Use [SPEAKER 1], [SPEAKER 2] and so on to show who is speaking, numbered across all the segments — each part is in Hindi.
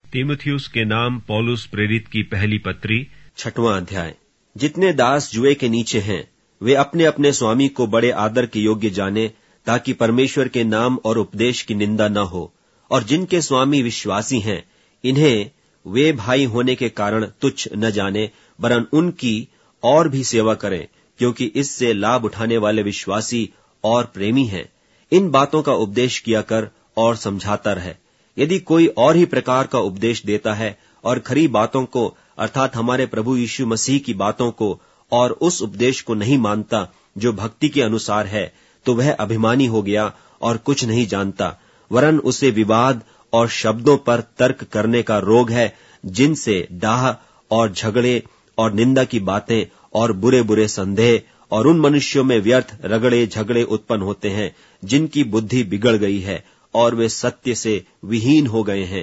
[SPEAKER 1] तीमुथियुस के नाम पौलुस प्रेरित की पहली पत्री
[SPEAKER 2] 6वां अध्याय। जितने दास जुए के नीचे हैं, वे अपने अपने स्वामी को बड़े आदर के योग्य जाने, ताकि परमेश्वर के नाम और उपदेश की निंदा न हो। और जिनके स्वामी विश्वासी हैं, इन्हें वे भाई होने के कारण तुच्छ न जाने, वरन उनकी और भी सेवा करें, क्योंकि इससे लाभ उठाने वाले विश्वासी और प्रेमी हैं। इन बातों का उपदेश किया कर और समझाता रहे। यदि कोई और ही प्रकार का उपदेश देता है और खरी बातों को अर्थात हमारे प्रभु यीशु मसीह की बातों को और उस उपदेश को नहीं मानता जो भक्ति के अनुसार है, तो वह अभिमानी हो गया और कुछ नहीं जानता, वरन उसे विवाद और शब्दों पर तर्क करने का रोग है, जिनसे डाह और झगड़े और निंदा की बातें और बुरे बुरे संदेह और उन मनुष्यों में व्यर्थ रगड़े झगड़े उत्पन्न होते हैं, जिनकी बुद्धि बिगड़ गई है और वे सत्य से विहीन हो गए हैं,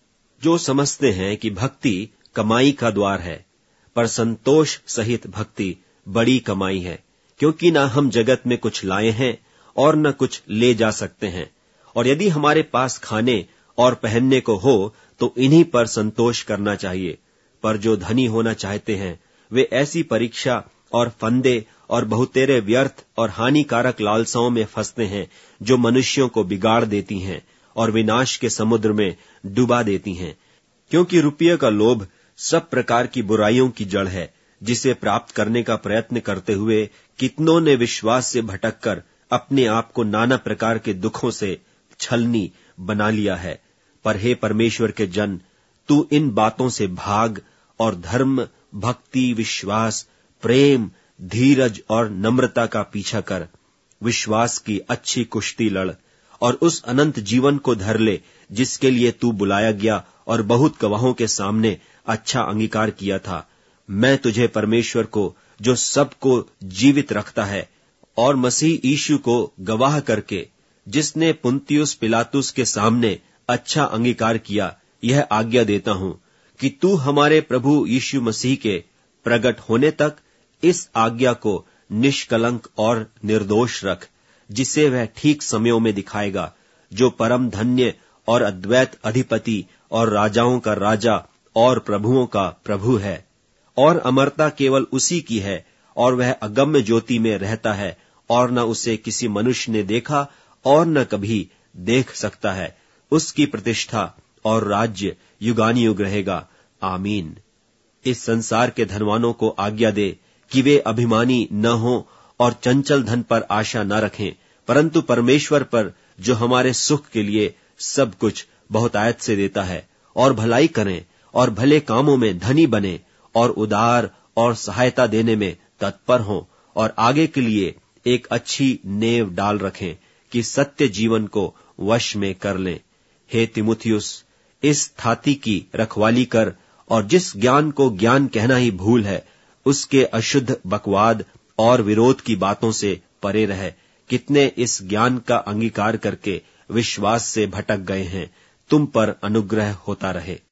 [SPEAKER 2] जो समझते हैं कि भक्ति कमाई का द्वार है। पर संतोष सहित भक्ति बड़ी कमाई है, क्योंकि न हम जगत में कुछ लाए हैं और न कुछ ले जा सकते हैं। और यदि हमारे पास खाने और पहनने को हो, तो इन्हीं पर संतोष करना चाहिए। पर जो धनी होना चाहते हैं, वे ऐसी परीक्षा और फंदे और बहुतेरे व्यर्थ और हानिकारक लालसाओं में फंसते हैं, जो मनुष्यों को बिगाड़ देती हैं और विनाश के समुद्र में डुबा देती हैं। क्योंकि रुपये का लोभ सब प्रकार की बुराइयों की जड़ है, जिसे प्राप्त करने का प्रयत्न करते हुए कितनों ने विश्वास से भटककर अपने आप को नाना प्रकार के दुखों से छलनी बना लिया है। पर हे परमेश्वर के जन, तू इन बातों से भाग और धर्म, भक्ति, विश्वास, प्रेम, धीरज और नम्रता का पीछा कर। विश्वास की अच्छी कुश्ती लड़ और उस अनंत जीवन को धर ले, जिसके लिए तू बुलाया गया और बहुत गवाहों के सामने अच्छा अंगीकार किया था। मैं तुझे परमेश्वर को, जो सबको जीवित रखता है, और मसीह यीशु को गवाह करके, जिसने पुन्तियुस पिलातुस के सामने अच्छा अंगीकार किया, यह आज्ञा देता हूं कि तू हमारे प्रभु यीशु मसीह के प्रकट होने तक इस आज्ञा को निष्कलंक और निर्दोष रख, जिसे वह ठीक समयों में दिखाएगा, जो परम धन्य और अद्वैत अधिपति और राजाओं का राजा और प्रभुओं का प्रभु है। और अमरता केवल उसी की है, और वह अगम्य ज्योति में रहता है, और न उसे किसी मनुष्य ने देखा और न कभी देख सकता है। उसकी प्रतिष्ठा और राज्य युगानुयुग रहेगा। आमीन। इस संसार के धनवानों को आज्ञा दे कि वे अभिमानी न हों और चंचल धन पर आशा न रखें, परंतु परमेश्वर पर, जो हमारे सुख के लिए सब कुछ बहुतायत से देता है, और भलाई करें और भले कामों में धनी बने और उदार और सहायता देने में तत्पर हों, और आगे के लिए एक अच्छी नेव डाल रखें कि सत्य जीवन को वश में कर लें। हे तीमुथियुस, इस थाती की रखवाली कर, और जिस ज्ञान को ज्ञान कहना ही भूल है, उसके अशुद्ध बकवाद और विरोध की बातों से परे रहे। कितने इस ज्ञान का अंगीकार करके विश्वास से भटक गए हैं। तुम पर अनुग्रह होता रहे।